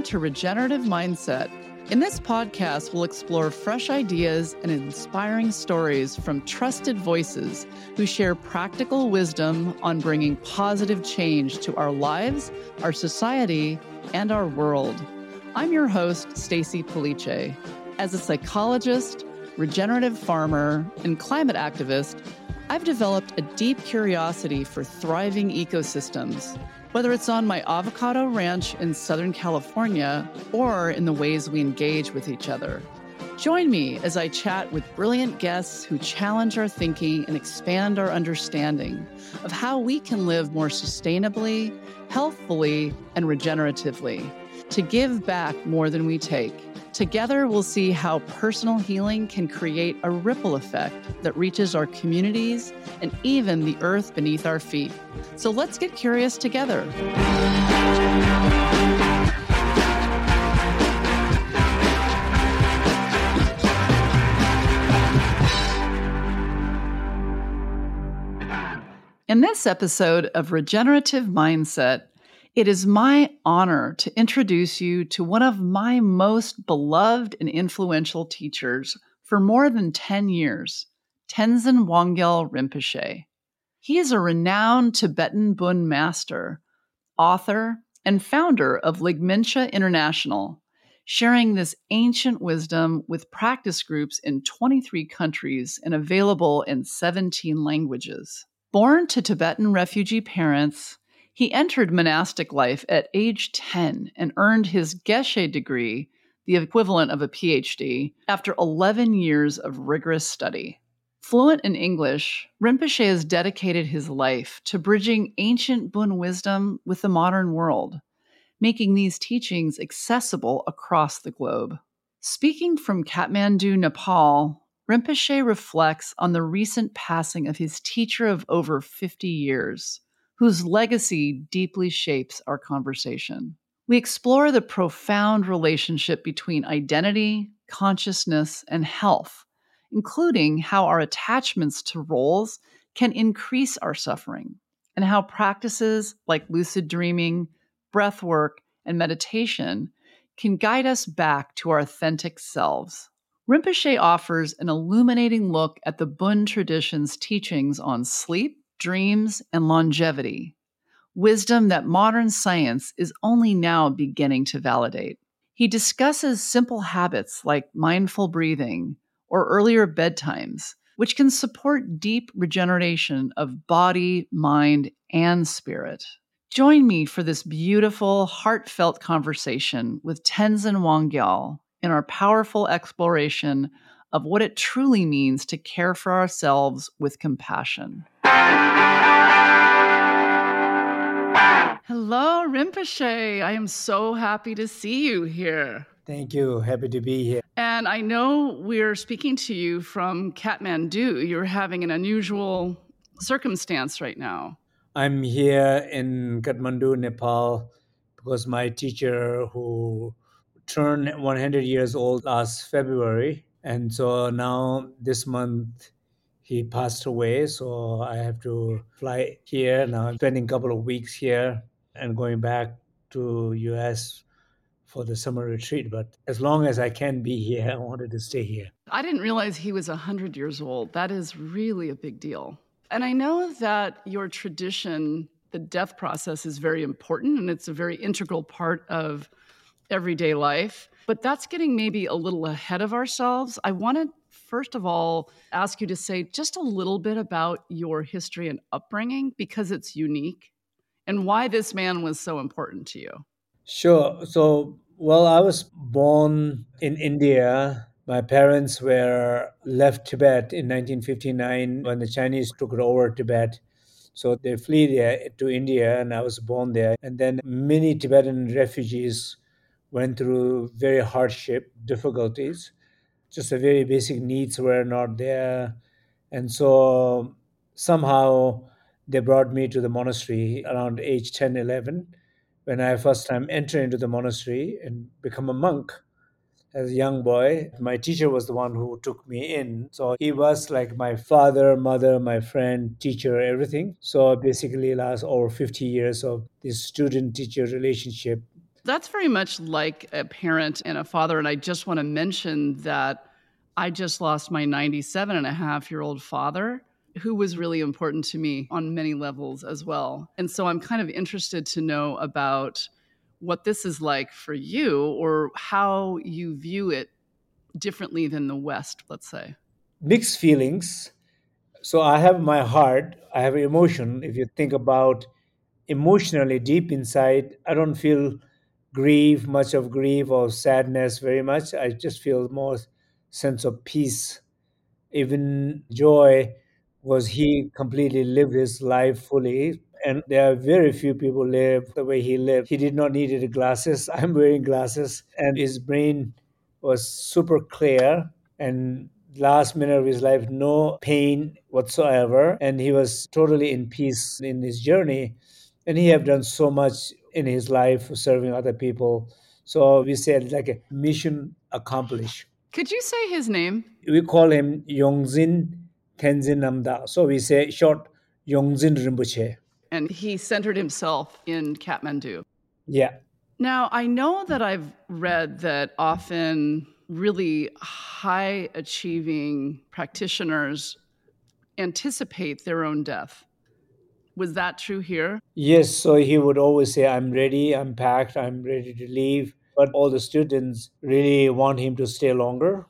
to Regenerative Mindset. In this podcast, we'll explore fresh ideas and inspiring stories from trusted voices who share practical wisdom on bringing positive change to our lives, our society, and our world. I'm your host, Stacy Police. As a psychologist, regenerative farmer, and climate activist, I've developed a deep curiosity for thriving ecosystems, whether it's on my avocado ranch in Southern California or in the ways we engage with each other. Join me as I chat with brilliant guests who challenge our thinking and expand our understanding of how we can live more sustainably, healthfully, and regeneratively, to give back more than we take. Together, we'll see how personal healing can create a ripple effect that reaches our communities and even the earth beneath our feet. So let's get curious together. In this episode of Regenerative Mindset, it is my honor to introduce you to one of my most beloved and influential teachers for more than 10 years, Tenzin Wangyal Rinpoche. He is a renowned Tibetan Bön master, author, and founder of Ligmincha International, sharing this ancient wisdom with practice groups in 23 countries and available in 17 languages. Born to Tibetan refugee parents, he entered monastic life at age 10 and earned his Geshe degree, the equivalent of a PhD, after 11 years of rigorous study. Fluent in English, Rinpoche has dedicated his life to bridging ancient Bön wisdom with the modern world, making these teachings accessible across the globe. Speaking from Kathmandu, Nepal, Rinpoche reflects on the recent passing of his teacher of over 50 years, whose legacy deeply shapes our conversation. We explore the profound relationship between identity, consciousness, and health, including how our attachments to roles can increase our suffering, and how practices like lucid dreaming, breath work, and meditation can guide us back to our authentic selves. Rinpoche offers an illuminating look at the Bön tradition's teachings on sleep, dreams, and longevity, wisdom that modern science is only now beginning to validate. He discusses simple habits like mindful breathing or earlier bedtimes, which can support deep regeneration of body, mind, and spirit. Join me for this beautiful, heartfelt conversation with Tenzin Wangyal in our powerful exploration of what it truly means to care for ourselves with compassion. Hello, Rinpoche. I am so happy to see you here. Thank you. Happy to be here. And I know we're speaking to you from Kathmandu. You're having an unusual circumstance right now. I'm here in Kathmandu, Nepal, because my teacher, who turned 100 years old last February, and so now this month he passed away. So I have to fly here now. I'm spending a couple of weeks here and going back to US for the summer retreat. But as long as I can be here, I wanted to stay here. I didn't realize he was 100 years old. That is really a big deal. And I know that your tradition, the death process, is very important, and it's a very integral part of everyday life. But that's getting maybe a little ahead of ourselves. I want to, first of all, ask you to say just a little bit about your history and upbringing, because it's unique, and why this man was so important to you. Sure. So, I was born in India. My parents were left Tibet in 1959 when the Chinese took over Tibet. So they flee there to India, and I was born there. And then many Tibetan refugees went through very hardship, difficulties. Just the very basic needs were not there. And so somehow they brought me to the monastery around age 10, 11, when I first time entered into the monastery and become a monk. As a young boy, my teacher was the one who took me in. So he was like my father, mother, my friend, teacher, everything. So basically last over 50 years of this student-teacher relationship That's very much like a parent and a father. And I just want to mention that I just lost my 97-and-a-half-year-old father, who was really important to me on many levels as well. And so I'm kind of interested to know about what this is like for you, or how you view it differently than the West, let's say. Mixed feelings. So I have my heart, I have emotion. If you think about emotionally deep inside, I don't feel much of grief or sadness very much. I just feel more sense of peace. Even joy was he completely lived his life fully. And there are very few people live the way he lived. He did not need any glasses. I'm wearing glasses, and his brain was super clear. And last minute of his life, no pain whatsoever, and he was totally in peace in his journey. And he have done so much in his life serving other people. So we said like a mission accomplished. Could you say his name? We call him Yongzin Tenzin Namda. So we say short Yongzin Rinpoche. And he centered himself in Kathmandu. Yeah. Now, I know that I've read that often really high achieving practitioners anticipate their own death. Was that true here? Yes, so he would always say, I'm ready, I'm packed, I'm ready to leave. But all the students really want him to stay longer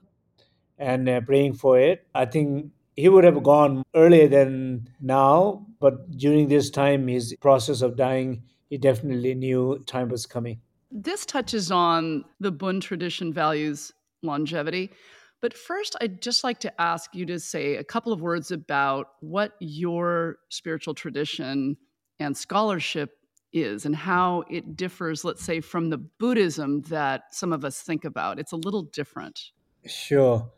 and praying for it. I think he would have gone earlier than now, but during this time, his process of dying, he definitely knew time was coming. This touches on the Bund tradition values longevity. But first, I'd just like to ask you to say a couple of words about what your spiritual tradition and scholarship is and how it differs, let's say, from the Buddhism that some of us think about. It's a little different. Sure.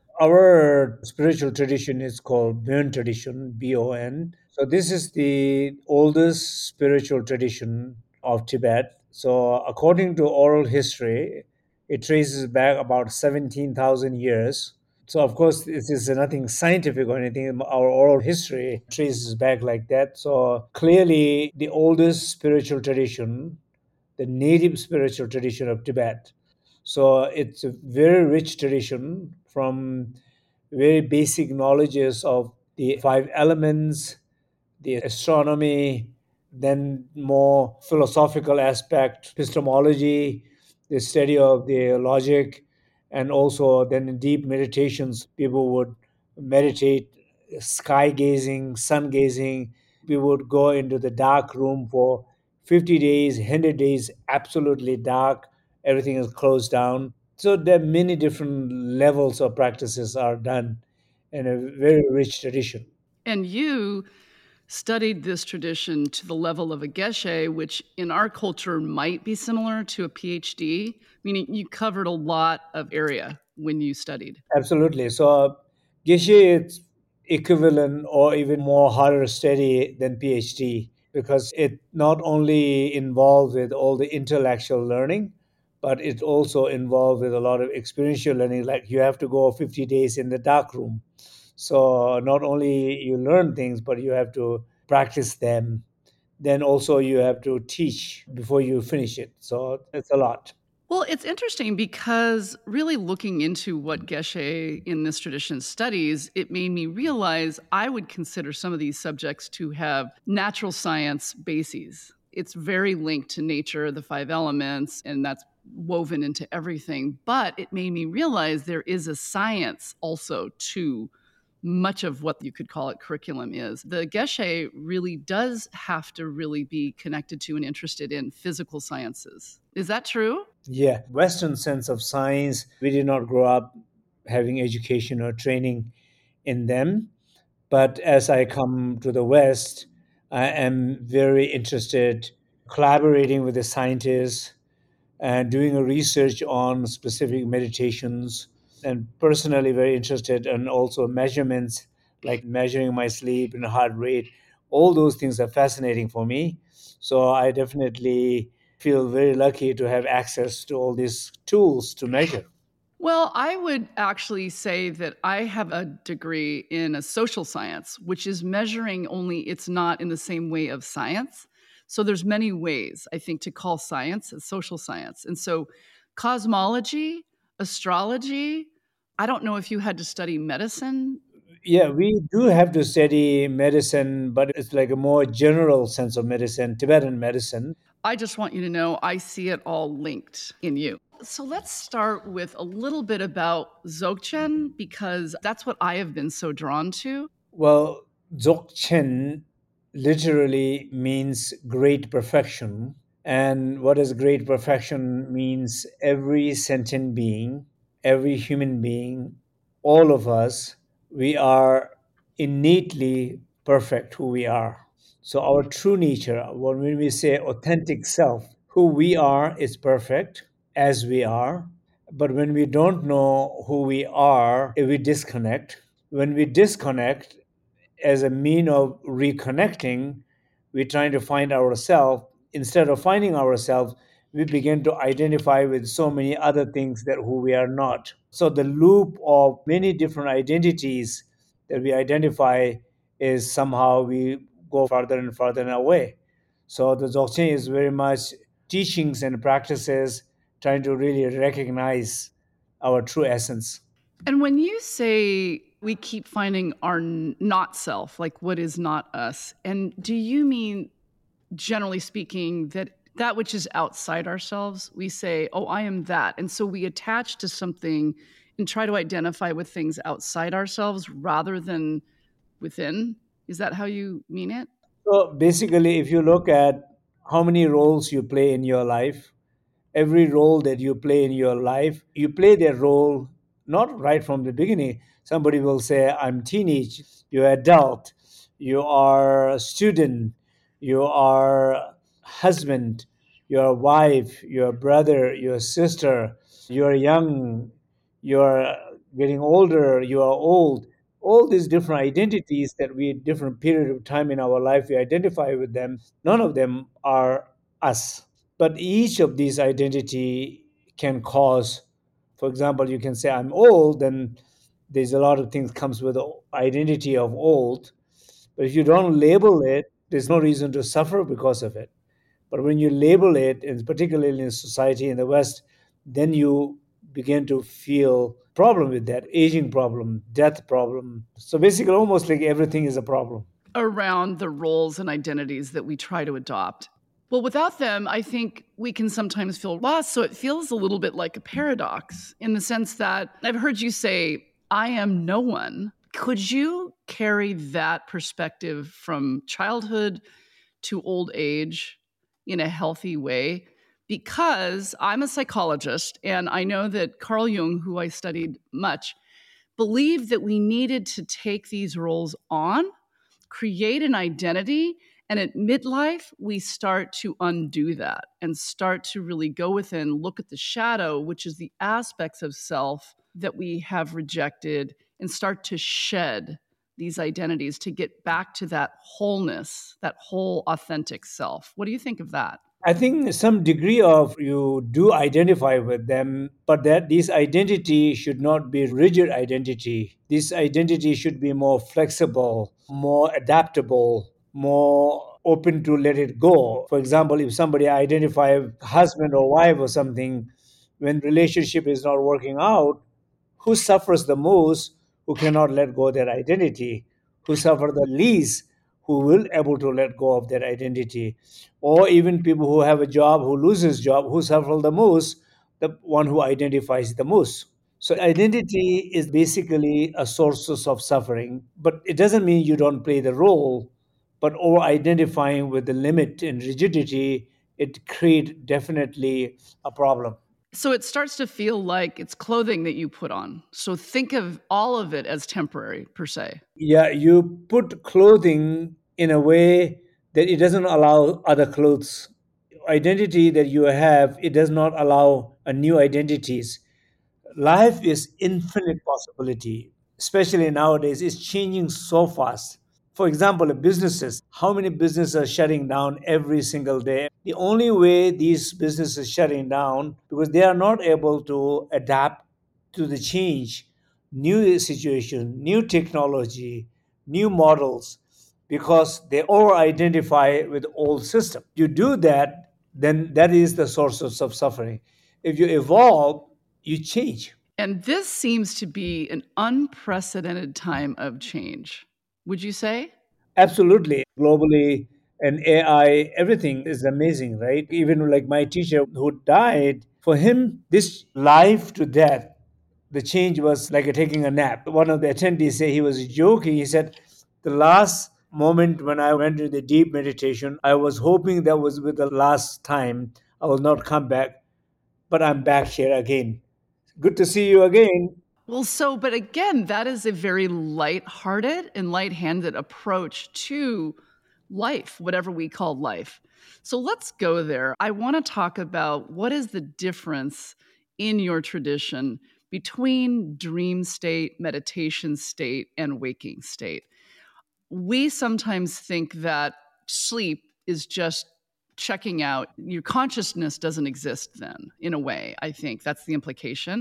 Our spiritual tradition is called Bon tradition, BON. So this is the oldest spiritual tradition of Tibet. So according to oral history, it traces back about 17,000 years. So of course, this is nothing scientific or anything. Our oral history traces back like that. So clearly, the oldest spiritual tradition, the native spiritual tradition of Tibet. So it's a very rich tradition from very basic knowledges of the five elements, the astronomy, then more philosophical aspect, epistemology, the study of the logic, and also then in deep meditations, people would meditate, sky gazing, sun gazing. We would go into the dark room for 50 days, 100 days, absolutely dark. Everything is closed down. So there are many different levels of practices are done in a very rich tradition. And you studied this tradition to the level of a geshe, which in our culture might be similar to a PhD, meaning you covered a lot of area when you studied. Absolutely. So Geshe is equivalent or even more harder study than PhD because it not only involved with all the intellectual learning, but it also involved with a lot of experiential learning. Like you have to go 50 days in the dark room. So not only you learn things, but you have to practice them. Then also you have to teach before you finish it. So it's a lot. Well, it's interesting because really looking into what Geshe in this tradition studies, it made me realize I would consider some of these subjects to have natural science bases. It's very linked to nature, the five elements, and that's woven into everything. But it made me realize there is a science also to much of what you could call it curriculum is. The Geshe really does have to really be connected to and interested in physical sciences. Is that true? Yeah, Western sense of science, we did not grow up having education or training in them. But as I come to the West, I am very interested collaborating with the scientists and doing a research on specific meditations and personally very interested and also measurements like measuring my sleep and heart rate. All those things are fascinating for me. So I definitely feel very lucky to have access to all these tools to measure. Well, I would actually say that I have a degree in a social science, which is measuring, only it's not in the same way of science. So there's many ways, I think, to call science as social science. And so cosmology, astrology, I don't know if you had to study medicine. Yeah, we do have to study medicine, but it's like a more general sense of medicine, Tibetan medicine. I just want you to know I see it all linked in you. So let's start with a little bit about Dzogchen because that's what I have been so drawn to. Well, Dzogchen literally means great perfection. And what is great perfection means every sentient being, every human being, all of us, we are innately perfect who we are. So, our true nature, when we say authentic self, who we are is perfect as we are. But when we don't know who we are, we disconnect. When we disconnect, as a mean of reconnecting, we're trying to find ourselves. Instead of finding ourselves, we begin to identify with so many other things that who we are not. So the loop of many different identities that we identify is somehow we go further and further away. So the Dzogchen is very much teachings and practices trying to really recognize our true essence. And when you say we keep finding our not self, like what is not us, and do you mean, generally speaking, that that which is outside ourselves, we say, oh, I am that. And so we attach to something and try to identify with things outside ourselves rather than within? Is that how you mean it? So basically, if you look at how many roles you play in your life, every role that you play in your life, you play that role not right from the beginning. Somebody will say, I'm teenage, you're adult, you are a student, you are husband, you're a wife, you're a brother, you're a sister, you're young, you're getting older, you are old. All these different identities that we, different period of time in our life, we identify with them. None of them are us, but each of these identity can cause, for example, you can say I'm old, and there's a lot of things comes with the identity of old. But if you don't label it, there's no reason to suffer because of it. But when you label it, and particularly in society in the West, then you begin to feel problem with that aging problem, death problem. So basically, almost like everything is a problem. Around the roles and identities that we try to adopt. Well, without them, I think we can sometimes feel lost. So it feels a little bit like a paradox in the sense that I've heard you say, I am no one. Could you carry that perspective from childhood to old age in a healthy way? Because I'm a psychologist and I know that Carl Jung, who I studied much, believed that we needed to take these roles on, create an identity, and at midlife, we start to undo that and start to really go within, look at the shadow, which is the aspects of self that we have rejected, and start to shed these identities to get back to that wholeness, that whole authentic self. What do you think of that? I think some degree of you do identify with them, but that this identity should not be rigid identity. This identity should be more flexible, more adaptable, more open to let it go. For example, if somebody identify husband or wife or something, when relationship is not working out, who suffers the most, who cannot let go of their identity, who suffer the least, who will able to let go of their identity, or even people who have a job, who loses job, who suffer the most, the one who identifies the most. So identity is basically a source of suffering, but it doesn't mean you don't play the role. But over identifying with the limit and rigidity, it create definitely a problem. So it starts to feel like it's clothing that you put on. So think of all of it as temporary, per se. Yeah, you put clothing in a way that it doesn't allow other clothes. Identity that you have, it does not allow a new identities. Life is infinite possibility, especially nowadays. It's changing so fast. For example, businesses, how many businesses are shutting down every single day? The only way these businesses shutting down because they are not able to adapt to the change, new situation, new technology, new models. because they over identify with old system. You do that, then that is the source of suffering. If you evolve, you change. And this seems to be an unprecedented time of change. Would you say? Absolutely. Globally and AI, everything is amazing, right? Even like my teacher who died, for him, this life to death, the change was like taking a nap. One of the attendees said he was joking. He said, the last moment when I went into the deep meditation, I was hoping that was with the last time I will not come back, but I'm back here again. Good to see you again. Well, so, but again, that is a very light-hearted and light-handed approach to life, whatever we call life. So let's go there. I want to talk about what is the difference in your tradition between dream state, meditation state, and waking state. We sometimes think that sleep is just checking out. Your consciousness doesn't exist then, in a way. I think that's the implication.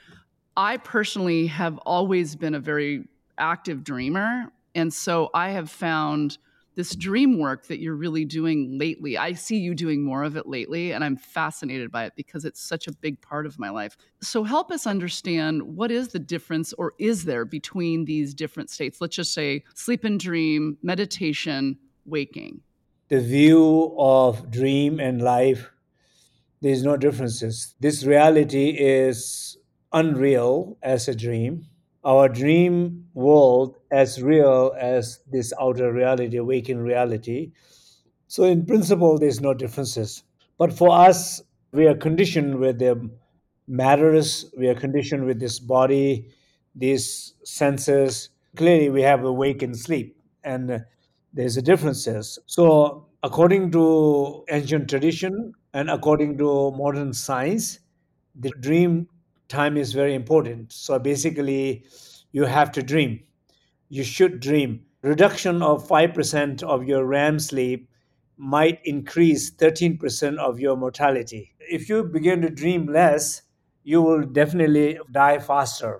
I personally have always been a very active dreamer. And so I have found this dream work that you're really doing lately. I see you doing more of it lately, and I'm fascinated by it because it's such a big part of my life. So help us understand what is the difference, or is there, between these different states? Let's just say sleep and dream, meditation, waking. The view of dream and life, there's no differences. This reality is unreal as a dream. Our dream world as real as this outer reality, waking reality. So in principle, there's no differences. But for us, we are conditioned with the matters, we are conditioned with this body, these senses. Clearly, we have awake and sleep, and there's a differences. So, according to ancient tradition and according to modern science, the dream time is very important. So basically, you have to dream. You should dream. Reduction of 5% of your REM sleep might increase 13% of your mortality. If you begin to dream less, you will definitely die faster.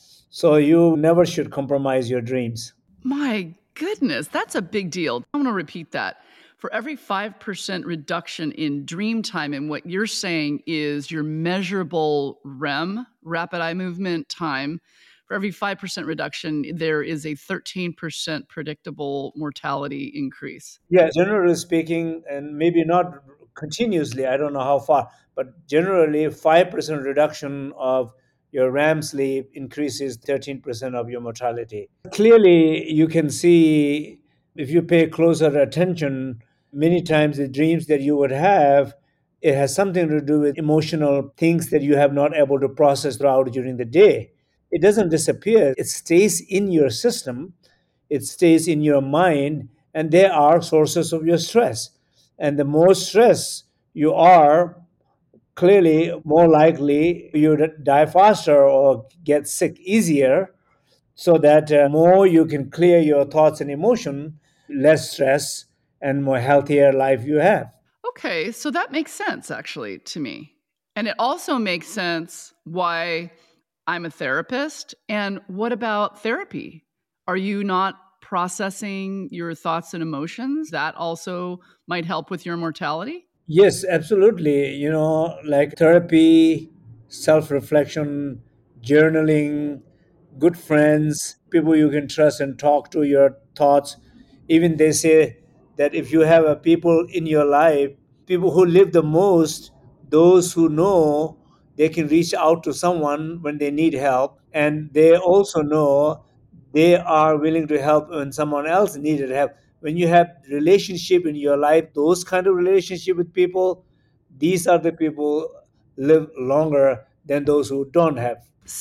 So you never should compromise your dreams. My goodness, that's a big deal. I'm going to repeat that. For every 5% reduction in dream time, and what you're saying is your measurable REM, rapid eye movement time, for every 5% reduction, there is a 13% predictable mortality increase. Yeah, generally speaking, and maybe not continuously, I don't know how far, but generally 5% reduction of your RAM sleep increases 13% of your mortality. Clearly, you can see if you pay closer attention, many times the dreams that you would have, it has something to do with emotional things that you have not able to process throughout during the day. It doesn't disappear. It stays in your system, it stays in your mind, and they are sources of your stress. And the more stress you are, clearly more likely you die faster or get sick easier, so that more you can clear your thoughts and emotion, less stress and more healthier life you have. Okay, so that makes sense actually to me. And it also makes sense why I'm a therapist. And what about therapy? Are you not processing your thoughts and emotions? That also might help with your mortality? Yes, absolutely. You know, like therapy, self reflection, journaling, good friends, people you can trust and talk to your thoughts. Even they say that if you have a people in your life, people who live the most, those who know they can reach out to someone when they need help, and they also know they are willing to help when someone else needed help. When you have relationship in your life, those kind of relationship with people, these are the people live longer than those who don't have.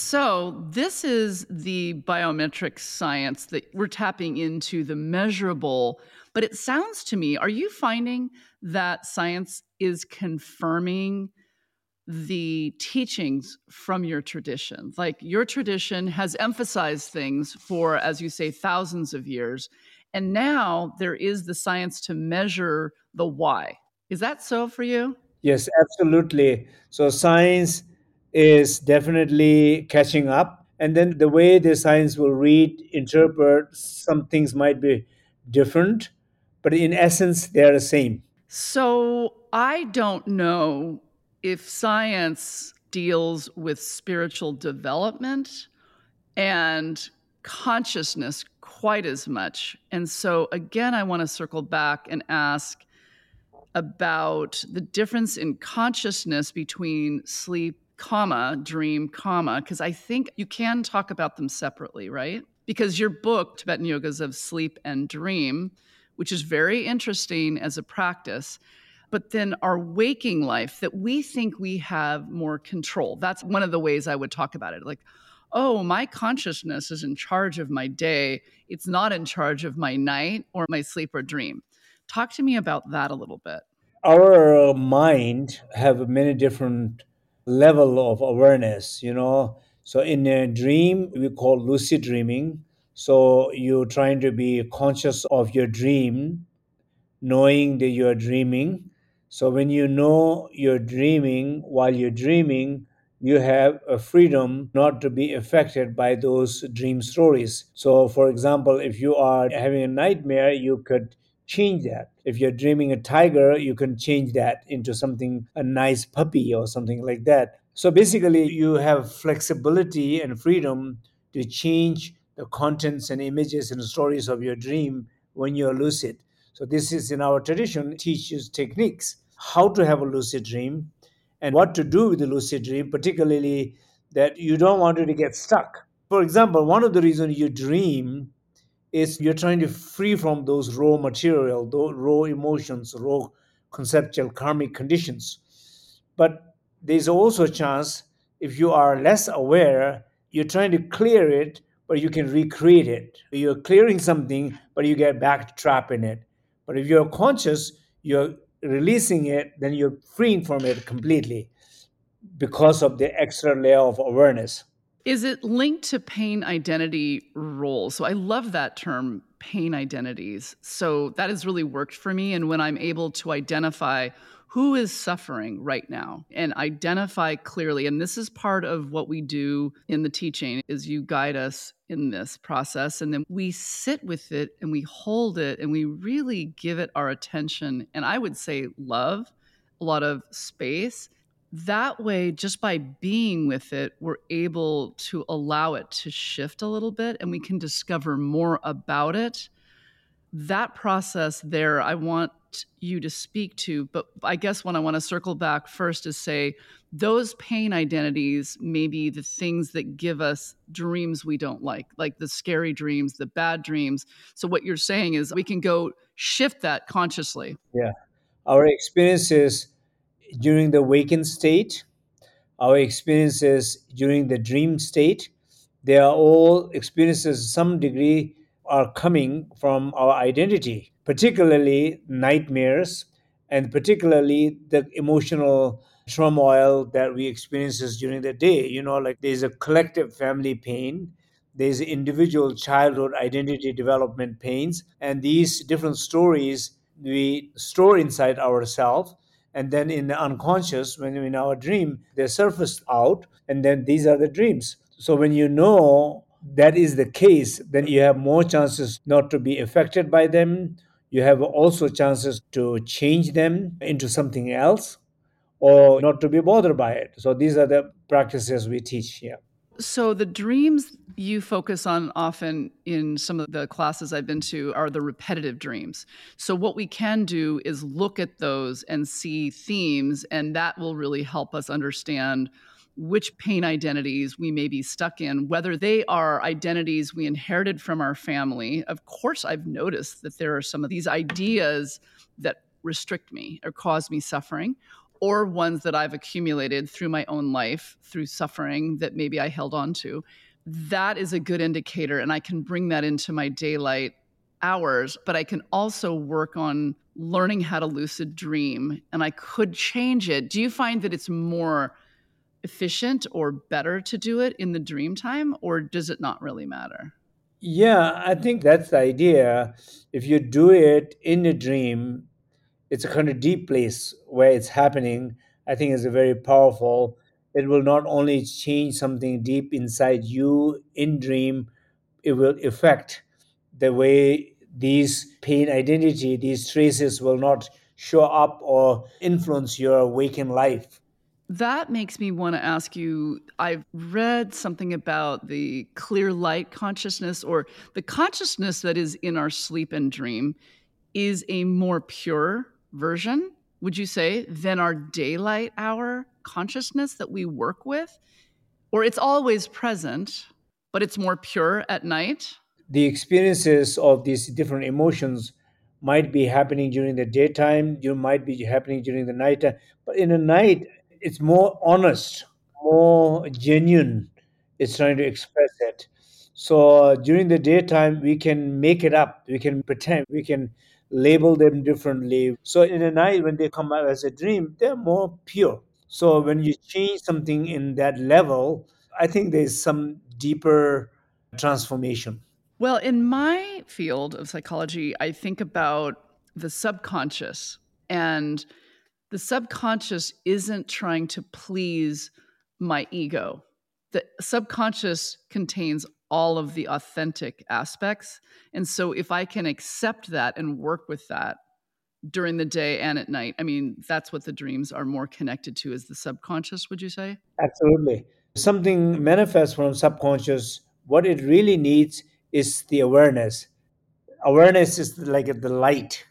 So, this is the biometric science that we're tapping into, the measurable. But it sounds to me, are you finding that science is confirming the teachings from your tradition? Like your tradition has emphasized things for, as you say, thousands of years. And now there is the science to measure the why. Is that so for you? Yes, absolutely. So science is definitely catching up. And then the way the science will read, interpret, some things might be different, but in essence, they are the same. So I don't know if science deals with spiritual development and consciousness quite as much. And so, again, I want to circle back and ask about the difference in consciousness between sleep, comma, dream, comma, because I think you can talk about them separately, right? Because your book, Tibetan Yogas of Sleep and Dream, which is very interesting as a practice, but then our waking life that we think we have more control. That's one of the ways I would talk about it. Like, oh, my consciousness is in charge of my day. It's not in charge of my night or my sleep or dream. Talk to me about that a little bit. Our mind have many different level of awareness. So in a dream, we call lucid dreaming. So you're trying to be conscious of your dream, knowing that you're dreaming. So when you know you're dreaming while you're dreaming, you have a freedom not to be affected by those dream stories. So, for example, if you are having a nightmare, you could change that. If you're dreaming a tiger, you can change that into something, a nice puppy or something like that. So basically, you have flexibility and freedom to change the contents and images and stories of your dream when you're lucid. So this is in our tradition teaches techniques how to have a lucid dream and what to do with the lucid dream, particularly that you don't want it to get stuck. For example, one of the reasons you dream is you're trying to free from those raw material, those raw emotions, raw conceptual karmic conditions. But there's also a chance if you are less aware, you're trying to clear it, but you can recreate it. You're clearing something, but you get back trapped in it. But if you're conscious, you're releasing it, then you're freeing from it completely because of the extra layer of awareness. Is it linked to pain identity roles? So I love that term, pain identities. So that has really worked for me. And when I'm able to identify who is suffering right now and identify clearly, and this is part of what we do in the teaching, is you guide us in this process. And then we sit with it and we hold it and we really give it our attention. And I would say love, a lot of space that way, just by being with it, we're able to allow it to shift a little bit and we can discover more about it. That process there, I want you to speak to. But I guess what I want to circle back first is say those pain identities may be the things that give us dreams we don't like the scary dreams, the bad dreams. So, what you're saying is we can go shift that consciously. Yeah. Our experiences during the wakened state, our experiences during the dream state, they are all experiences, some degree, are coming from our identity, particularly nightmares, and particularly the emotional turmoil that we experiences during the day. Like there's a collective family pain, there's individual childhood identity development pains, and these different stories we store inside ourselves, and then in the unconscious, when in our dream they surface out, and then these are the dreams. So when you know that is the case, then you have more chances not to be affected by them. You have also chances to change them into something else or not to be bothered by it. So these are the practices we teach here. So the dreams you focus on often in some of the classes I've been to are the repetitive dreams. So what we can do is look at those and see themes, and that will really help us understand which pain identities we may be stuck in, whether they are identities we inherited from our family. Of course, I've noticed that there are some of these ideas that restrict me or cause me suffering, or ones that I've accumulated through my own life, through suffering that maybe I held on to. That is a good indicator. And I can bring that into my daylight hours, but I can also work on learning how to lucid dream and I could change it. Do you find that it's more efficient or better to do it in the dream time, or does it not really matter? Yeah, I think that's the idea. If you do it in a dream, it's a kind of deep place where it's happening. I think is a very powerful. It will not only change something deep inside you in dream, it will affect the way these pain identity, these traces will not show up or influence your waking life. That makes me want to ask you. I've read something about the clear light consciousness, or the consciousness that is in our sleep and dream is a more pure version, would you say, than our daylight hour consciousness that we work with? Or it's always present, but it's more pure at night? The experiences of these different emotions might be happening during the daytime, you might be happening during the night, but in the night it's more honest, more genuine. It's trying to express it. So during the daytime we can make it up, we can pretend, we can label them differently. So in the night when they come out as a dream, they're more pure. So when you change something in that level, I think there's some deeper transformation. Well, in my field of psychology, I think about the subconscious, and the subconscious isn't trying to please my ego. The subconscious contains all of the authentic aspects. And so if I can accept that and work with that during the day and at night, I mean, that's what the dreams are more connected to, is the subconscious, would you say? Absolutely. Something manifests from subconscious. What it really needs is the awareness. Awareness is like the light,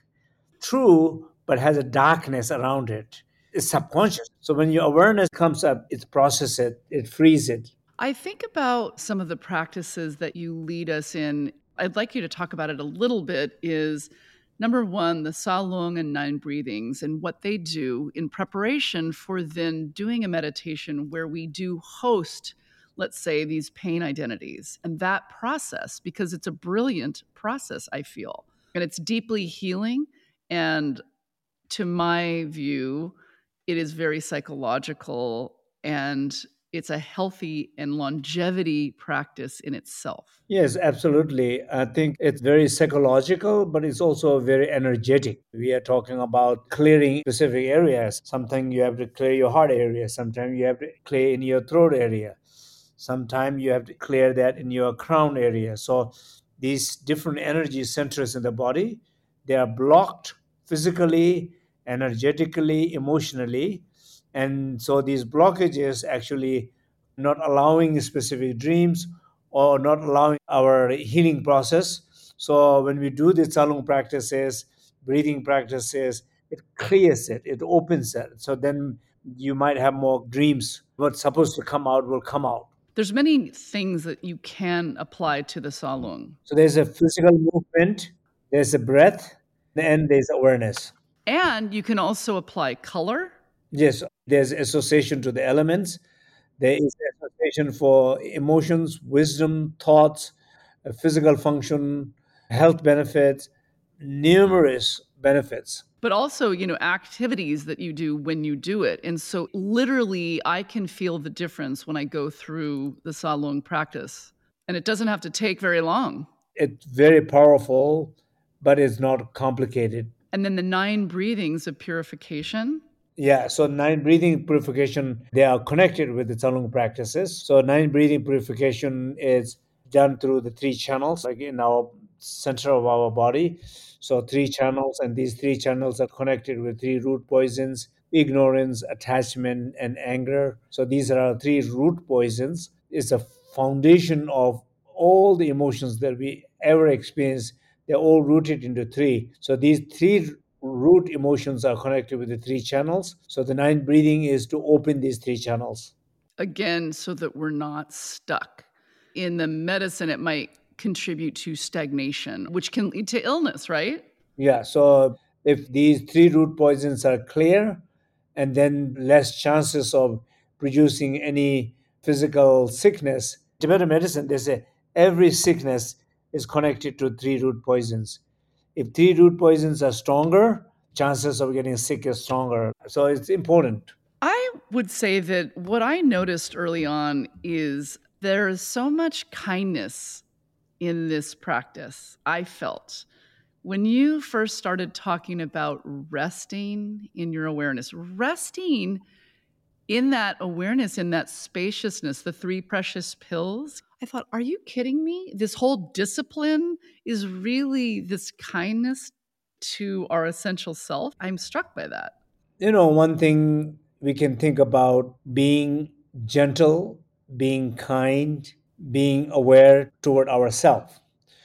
true, but has a darkness around it. It's subconscious. So when your awareness comes up, it processes it, it frees it. I think about some of the practices that you lead us in. I'd like you to talk about it a little bit. Is number one, the Sa Lung and nine breathings, and what they do in preparation for then doing a meditation where we do host, let's say, these pain identities and that process, because it's a brilliant process, I feel. And it's deeply healing. And to my view, it is very psychological, and it's a healthy and longevity practice in itself. Yes, absolutely. I think it's very psychological, but it's also very energetic. We are talking about clearing specific areas. Sometimes you have to clear your heart area, sometimes you have to clear in your throat area, sometimes you have to clear that in your crown area. So these different energy centers in the body, they are blocked physically, energetically, emotionally. And so these blockages actually not allowing specific dreams or not allowing our healing process. So when we do the Tsalung practices, breathing practices, it clears it, it opens it. So then you might have more dreams. What's supposed to come out will come out. There's many things that you can apply to the Salung. So there's a physical movement, there's a breath, and there's awareness. And you can also apply color. Yes, there's association to the elements. There is association for emotions, wisdom, thoughts, physical function, health benefits, numerous benefits. But also, activities that you do when you do it. And so literally I can feel the difference when I go through the Salung practice. And it doesn't have to take very long. It's very powerful, but it's not complicated. And then the nine breathings of purification. Yeah, so nine breathing purification, they are connected with the Tsalung practices. So nine breathing purification is done through the three channels, like in our center of our body. So three channels, and these three channels are connected with three root poisons: ignorance, attachment, and anger. So these are our three root poisons. It's a foundation of all the emotions that we ever experience. They're all rooted into three. So these three root emotions are connected with the three channels. So the nine breathing is to open these three channels. Again, so that we're not stuck. In the medicine, it might contribute to stagnation, which can lead to illness, right? Yeah. So if these three root poisons are clear, and then less chances of producing any physical sickness. Tibetan medicine, they say every sickness is connected to three root poisons. If three root poisons are stronger, chances of getting sick is stronger. So it's important. I would say that what I noticed early on is there is so much kindness in this practice. I felt when you first started talking about resting in your awareness, resting In that awareness, in that spaciousness, the three precious pills, I thought, are you kidding me? This whole discipline is really this kindness to our essential self. I'm struck by that. One thing we can think about being gentle, being kind, being aware toward ourselves.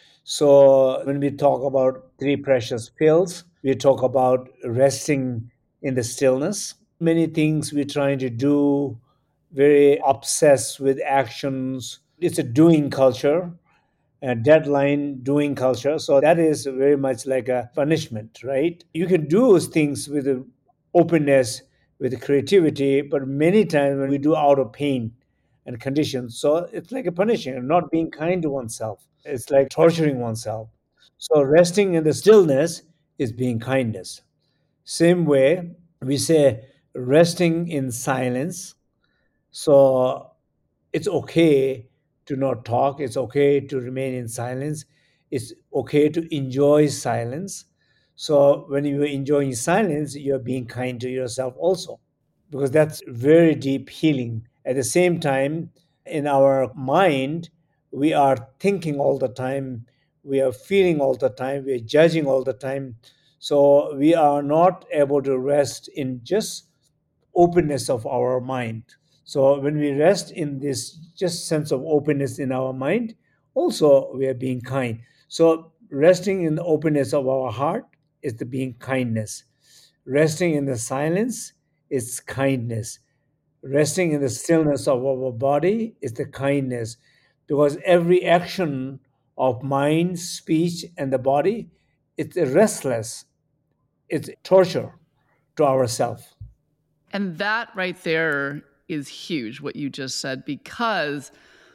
So when we talk about three precious pills, we talk about resting in the stillness. Many things we're trying to do, very obsessed with actions. It's a doing culture, a deadline doing culture. So that is very much like a punishment, right? You can do things with a openness, with creativity, but many times when we do out of pain and conditions, so it's like a punishing and not being kind to oneself. It's like torturing oneself. So resting in the stillness is being kindness. Same way we say resting in silence. So it's okay to not talk. It's okay to remain in silence. It's okay to enjoy silence. So when you're enjoying silence, you're being kind to yourself also, because that's very deep healing. At the same time, in our mind, we are thinking all the time, we are feeling all the time, we are judging all the time. So we are not able to rest in just openness of our mind. So when we rest in this just sense of openness in our mind, also we are being kind. So resting in the openness of our heart is the being kindness. Resting in the silence is kindness. Resting in the stillness of our body is the kindness. Because every action of mind, speech, and the body, it's restless. It's torture to ourselves. And that right there is huge, what you just said, because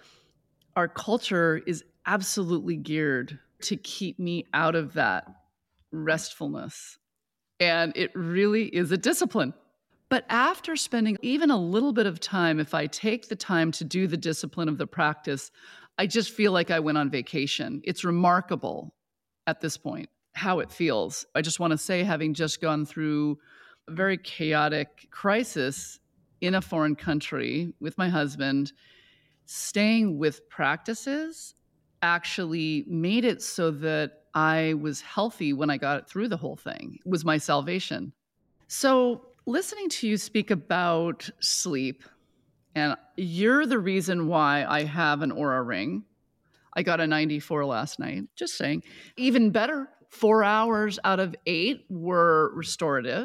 our culture is absolutely geared to keep me out of that restfulness. And it really is a discipline. But after spending even a little bit of time, if I take the time to do the discipline of the practice, I just feel like I went on vacation. It's remarkable at this point how it feels. I just want to say, having just gone through a very chaotic crisis in a foreign country with my husband, staying with practices actually made it so that I was healthy when I got through the whole thing. It was my salvation. So, listening to you speak about sleep, and you're the reason why I have an Aura ring. I got a 94 last night, just saying. Even better, 4 hours out of 8 were restorative.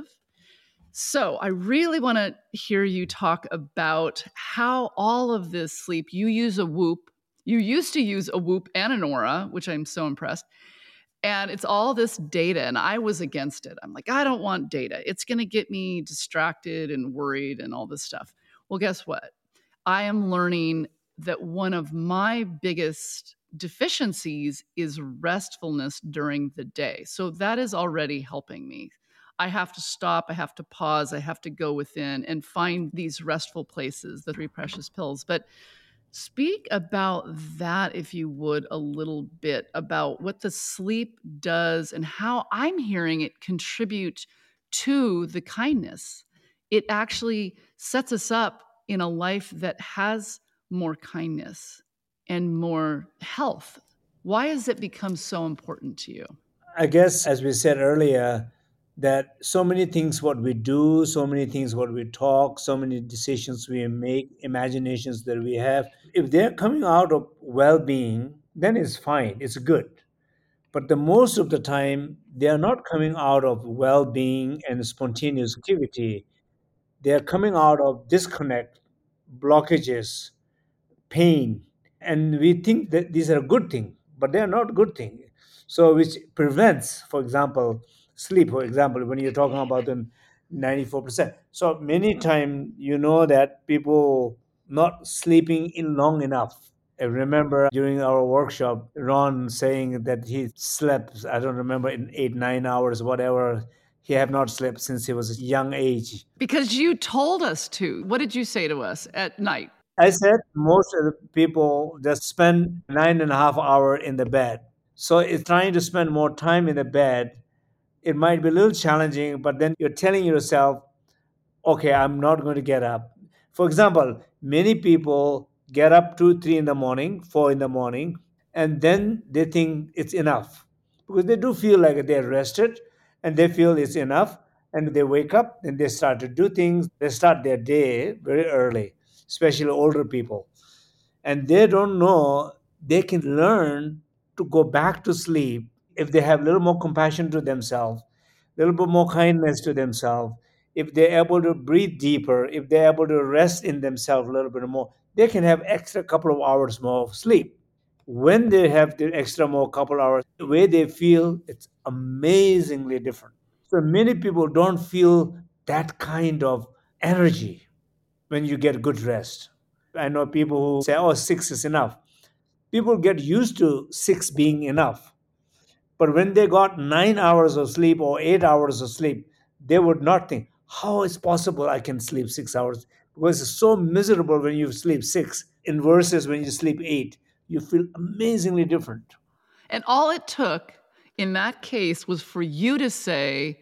So, I really want to hear you talk about how all of this sleep, you use a Whoop. You used to use a Whoop and an Aura, which I'm so impressed. And it's all this data, and I was against it. I'm like, I don't want data. It's going to get me distracted and worried and all this stuff. Well, guess what? I am learning that one of my biggest deficiencies is restfulness during the day. So that is already helping me. I have to stop, I have to pause, I have to go within and find these restful places, the three precious pills. But speak about that, if you would, a little bit about what the sleep does and how I'm hearing it contribute to the kindness. It actually sets us up in a life that has more kindness and more health. Why has it become so important to you? I guess, as we said earlier, that so many things what we do, so many things what we talk, so many decisions we make, imaginations that we have, if they're coming out of well being, then it's fine, it's good. But the most of the time, they are not coming out of well being and spontaneous activity. They are coming out of disconnect, blockages, pain, and we think that these are a good thing, but they are not good thing. So which prevents, for example, sleep. For example, when you're talking about the 94%, so many time that people not sleeping in long enough. I remember during our workshop, Ron saying that he slept, I don't remember, in 8 9 hours, whatever. He have not slept since he was a young age. Because you told us to. What did you say to us at night? I said most of the people just spend 9.5 hours in the bed. So it's trying to spend more time in the bed. It might be a little challenging, but then you're telling yourself, okay, I'm not going to get up. For example, many people get up 2, 3 in the morning, 4 in the morning, and then they think it's enough because they do feel like they're rested and they feel it's enough. And they wake up and they start to do things. They start their day very early, especially older people. And they don't know they can learn to go back to sleep if they have a little more compassion to themselves, a little bit more kindness to themselves, if they're able to breathe deeper, if they're able to rest in themselves a little bit more, they can have extra couple of hours more of sleep. When they have the extra more couple hours, the way they feel, it's amazingly different. So many people don't feel that kind of energy when you get good rest. I know people who say, oh, 6 is enough. People get used to 6 being enough. But when they got 9 hours of sleep or 8 hours of sleep, they would not think, how is possible I can sleep 6 hours? Because it's so miserable when you sleep six, in versus when you sleep eight. You feel amazingly different. And all it took in that case was for you to say,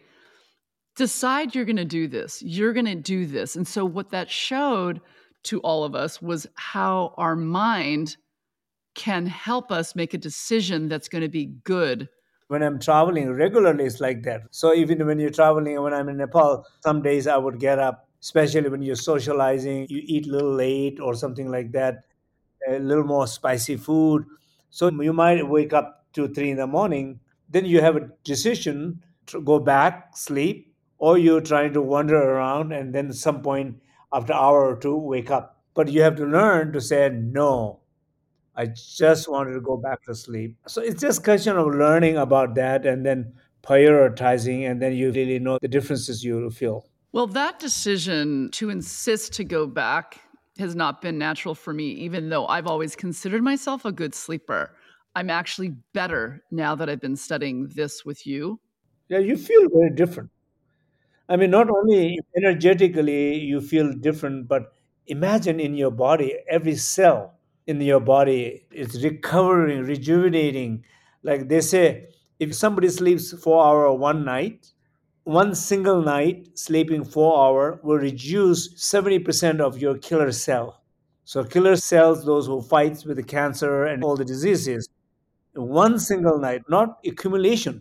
decide you're going to do this. You're going to do this. And so what that showed to all of us was how our mind can help us make a decision that's going to be good. When I'm traveling regularly, it's like that. So even when you're traveling, when I'm in Nepal, some days I would get up, especially when you're socializing, you eat a little late or something like that, a little more spicy food. So you might wake up 2, 3 in the morning. Then you have a decision to go back, sleep, or you're trying to wander around and then at some point after an hour or two wake up. But you have to learn to say no. I just wanted to go back to sleep. So it's just question of learning about that and then prioritizing, and then you really know the differences you feel. Well, that decision to insist to go back has not been natural for me, even though I've always considered myself a good sleeper. I'm actually better now that I've been studying this with you. Yeah, you feel very different. I mean, not only energetically you feel different, but imagine in your body, every cell in your body is recovering, rejuvenating. Like they say, if somebody sleeps 4 hours one night, one single night sleeping 4 hours will reduce 70% of your killer cell. So killer cells, those who fights with the cancer and all the diseases, one single night, not accumulation.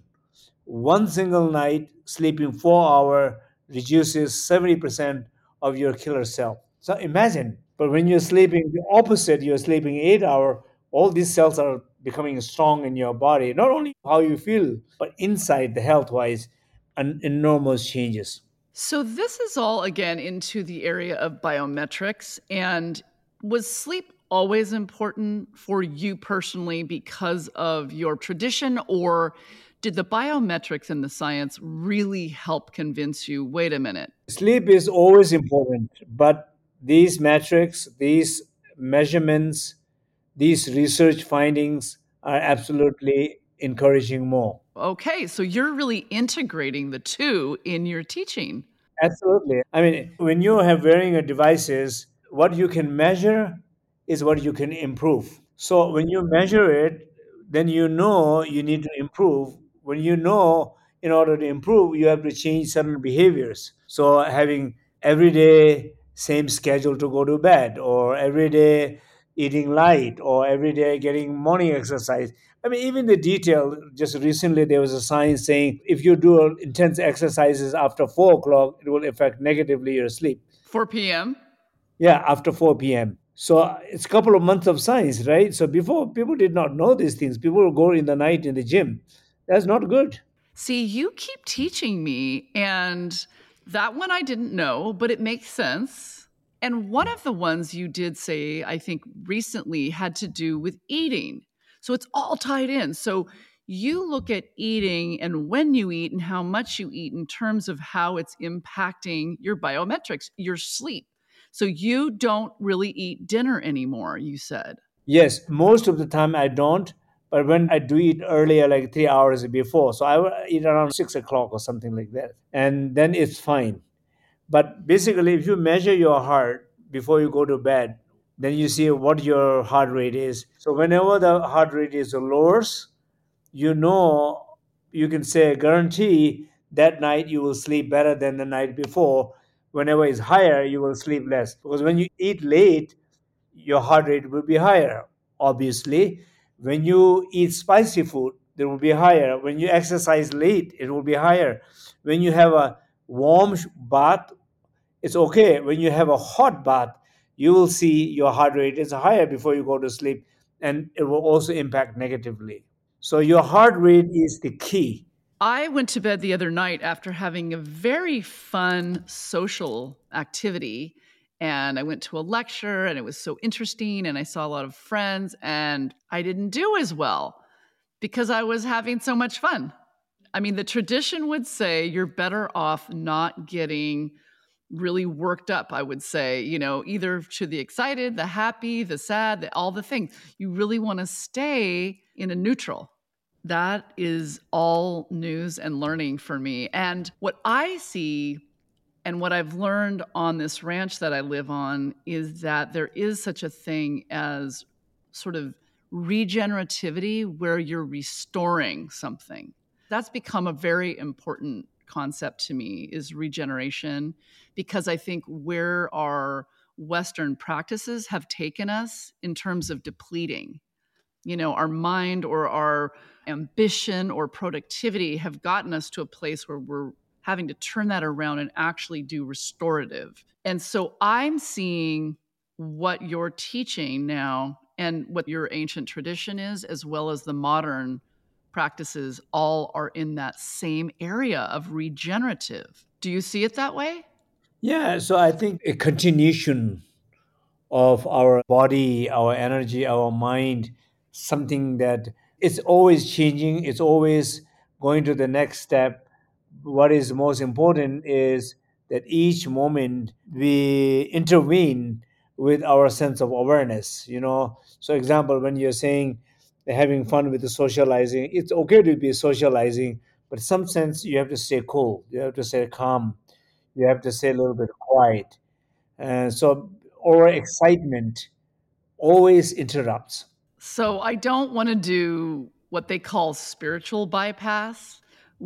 One single night sleeping 4 hours reduces 70% of your killer cell. So imagine, but when you're sleeping the opposite, you're sleeping 8 hours, all these cells are becoming strong in your body. Not only how you feel, but inside the health wise, an enormous changes. So, this is all again into the area of biometrics. And was sleep always important for you personally because of your tradition, or did the biometrics and the science really help convince you, wait a minute? Sleep is always important, but these metrics, these measurements, these research findings are absolutely encouraging more. Okay, so you're really integrating the two in your teaching. Absolutely. I mean, when you have wearing a devices, what you can measure is what you can improve. So when you measure it, then you know you need to improve. When you know in order to improve, you have to change certain behaviors. So having every day same schedule to go to bed, or every day eating light, or every day getting morning exercise. I mean, even the detail, just recently there was a science saying if you do intense exercises after 4 o'clock, it will affect negatively your sleep. 4 p.m. Yeah, after 4 p.m. So it's a couple of months of science, right? So before, people did not know these things. People will go in the night in the gym. That's not good. See, you keep teaching me, and that one I didn't know, but it makes sense. And one of the ones you did say, I think recently, had to do with eating. So it's all tied in. So you look at eating and when you eat and how much you eat in terms of how it's impacting your biometrics, your sleep. So you don't really eat dinner anymore, you said. Yes, most of the time I don't, but when I do eat earlier, like 3 hours before, so I will eat around 6 o'clock or something like that, and then it's fine. But basically, if you measure your heart before you go to bed, then you see what your heart rate is. So whenever the heart rate is lowers, you know, you can say guarantee that night you will sleep better than the night before. whenever it's higher, you will sleep less. Because when you eat late, your heart rate will be higher. Obviously, when you eat spicy food, it will be higher. When you exercise late, it will be higher. When you have a warm bath, it's okay. When you have a hot bath, you will see your heart rate is higher before you go to sleep, and it will also impact negatively. So your heart rate is the key. I went to bed the other night after having a very fun social activity. And I went to a lecture and it was so interesting. And I saw a lot of friends, and I didn't do as well because I was having so much fun. I mean, the tradition would say you're better off not getting really worked up, I would say, either to the excited, the happy, the sad, all the things. You really want to stay in a neutral. That is all news and learning for me. And what I see and what I've learned on this ranch that I live on is that there is such a thing as sort of regenerativity where you're restoring something. That's become a very important concept to me, is regeneration, because I think where our Western practices have taken us in terms of depleting, our mind or our ambition or productivity have gotten us to a place where we're having to turn that around and actually do restorative. And so I'm seeing what you're teaching now and what your ancient tradition is, as well as the modern practices, all are in that same area of regenerative. Do you see it that way? Yeah, so I think a continuation of our body, our energy, our mind, something that it's always changing, it's always going to the next step. What is most important is that each moment we intervene with our sense of awareness, So, example, when you're saying having fun with the socializing, it's okay to be socializing, but some sense you have to stay cool, you have to stay calm, you have to stay a little bit quiet. So, or excitement always interrupts. So I don't want to do what they call spiritual bypass,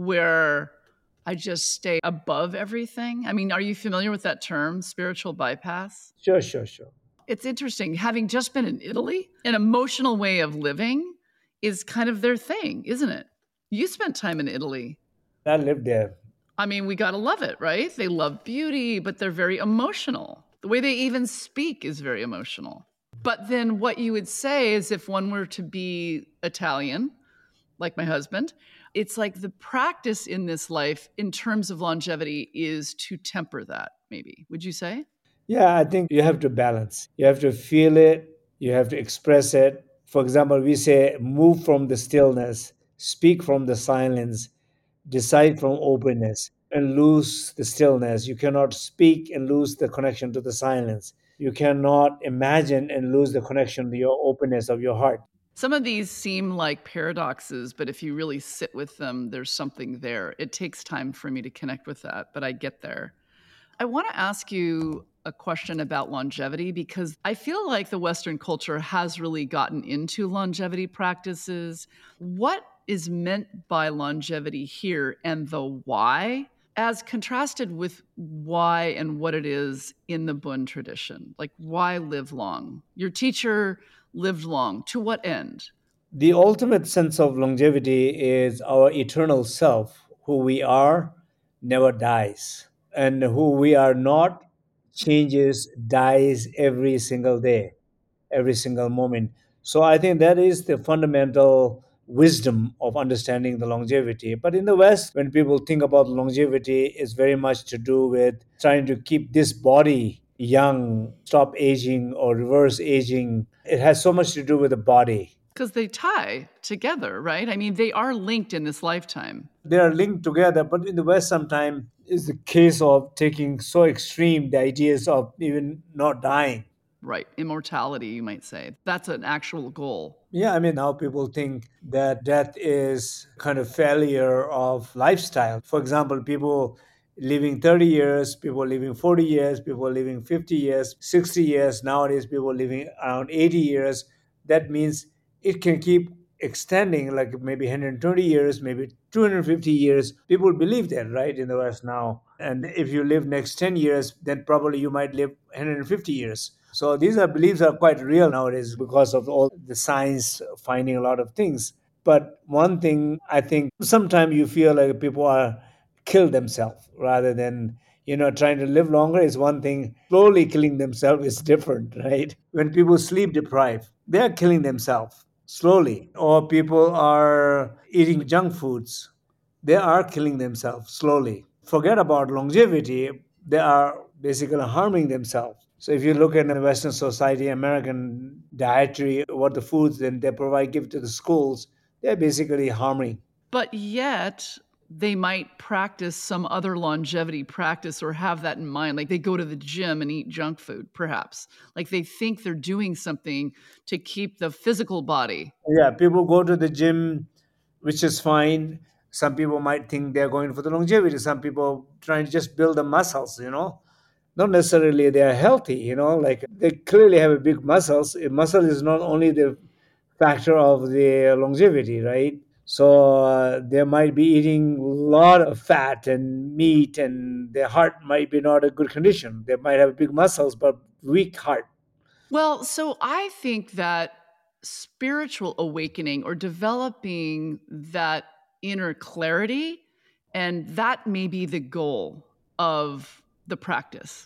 where I just stay above everything. I mean, are you familiar with that term, spiritual bypass? Sure, sure, sure. It's interesting. Having just been in Italy, an emotional way of living is kind of their thing, isn't it? You spent time in Italy. I lived there. I mean, we got to love it, right? They love beauty, but they're very emotional. The way they even speak is very emotional. But then what you would say is, if one were to be Italian, like my husband, it's like the practice in this life in terms of longevity is to temper that, maybe. Would you say? Yeah, I think you have to balance. You have to feel it, you have to express it. For example, we say move from the stillness, speak from the silence, decide from openness, and lose the stillness. You cannot speak and lose the connection to the silence. You cannot imagine and lose the connection to your openness of your heart. Some of these seem like paradoxes, but if you really sit with them, there's something there. It takes time for me to connect with that, but I get there. I want to ask you a question about longevity, because I feel like the Western culture has really gotten into longevity practices. What is meant by longevity here, and the why, as contrasted with why and what it is in the Bun tradition? Like, why live long? Your teacher lived long. To what end? The ultimate sense of longevity is our eternal self, who we are, never dies, and who we are not changes, dies every single day, every single moment. So I think that is the fundamental wisdom of understanding the longevity. But in the West, when people think about longevity, it's very much to do with trying to keep this body young, stop aging or reverse aging. It has so much to do with the body. Because they tie together, right? I mean, they are linked in this lifetime. They are linked together, but in the West, sometimes is the case of taking so extreme the ideas of even not dying. Right. Immortality, you might say. That's an actual goal. Yeah, I mean, now people think that death is kind of failure of lifestyle. For example, people living 30 years, people living 40 years, people living 50 years, 60 years. Nowadays, people living around 80 years. That means it can keep extending, like maybe 120 years, maybe 250 years. People believe that, right, in the West now. And if you live next 10 years, then probably you might live 150 years. So these are beliefs are quite real nowadays because of all the science finding a lot of things. But one thing I think sometimes you feel like people are kill themselves rather than trying to live longer is one thing. Slowly killing themselves is different, right? When people sleep deprived, they are killing themselves slowly. Or people are eating junk foods, they are killing themselves slowly. Forget about longevity, they are basically harming themselves. So if you look at the Western society, American dietary, what the foods then they provide, give to the schools, they're basically harming. But yet, they might practice some other longevity practice or have that in mind. Like they go to the gym and eat junk food, perhaps. Like they think they're doing something to keep the physical body. Yeah, people go to the gym, which is fine. Some people might think they're going for the longevity. Some people trying to just build the muscles. Not necessarily they are healthy. Like they clearly have a big muscles. A muscle is not only the factor of the longevity, right? So they might be eating a lot of fat and meat, and their heart might be not a good condition. They might have big muscles but weak heart. Well, so I think that spiritual awakening or developing that inner clarity, and that may be the goal of the practice.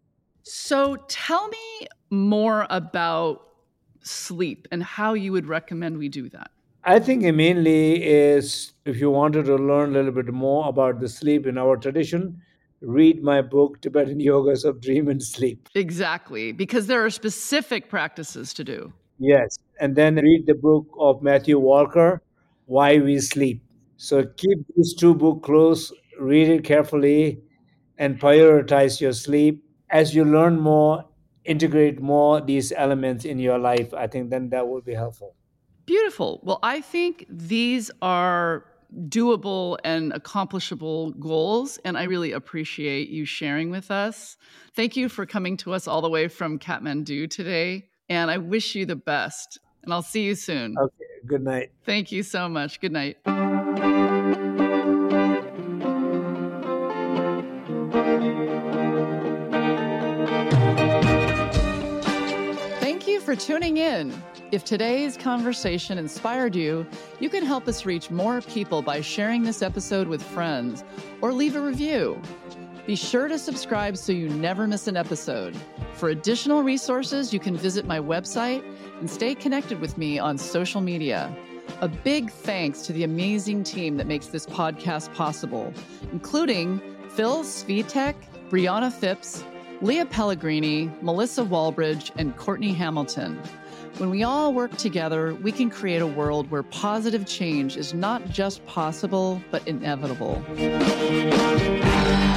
So tell me more about sleep and how you would recommend we do that. I think it mainly is if you wanted to learn a little bit more about the sleep in our tradition, read my book, Tibetan Yogas of Dream and Sleep. Exactly, because there are specific practices to do. Yes. And then read the book of Matthew Walker, Why We Sleep. So keep these two books close, read it carefully, and prioritize your sleep. As you learn more, integrate more these elements in your life, I think then that will be helpful. Beautiful. Well, I think these are doable and accomplishable goals, and I really appreciate you sharing with us. Thank you for coming to us all the way from Kathmandu today, and I wish you the best. And I'll see you soon. Okay, good night. Thank you so much. Good night. Thank you for tuning in. If today's conversation inspired you, you can help us reach more people by sharing this episode with friends or leave a review. Be sure to subscribe so you never miss an episode. For additional resources, you can visit my website and stay connected with me on social media. A big thanks to the amazing team that makes this podcast possible, including Phil Svitek, Brianna Phipps, Leah Pellegrini, Melissa Walbridge, and Courtney Hamilton. When we all work together, we can create a world where positive change is not just possible, but inevitable.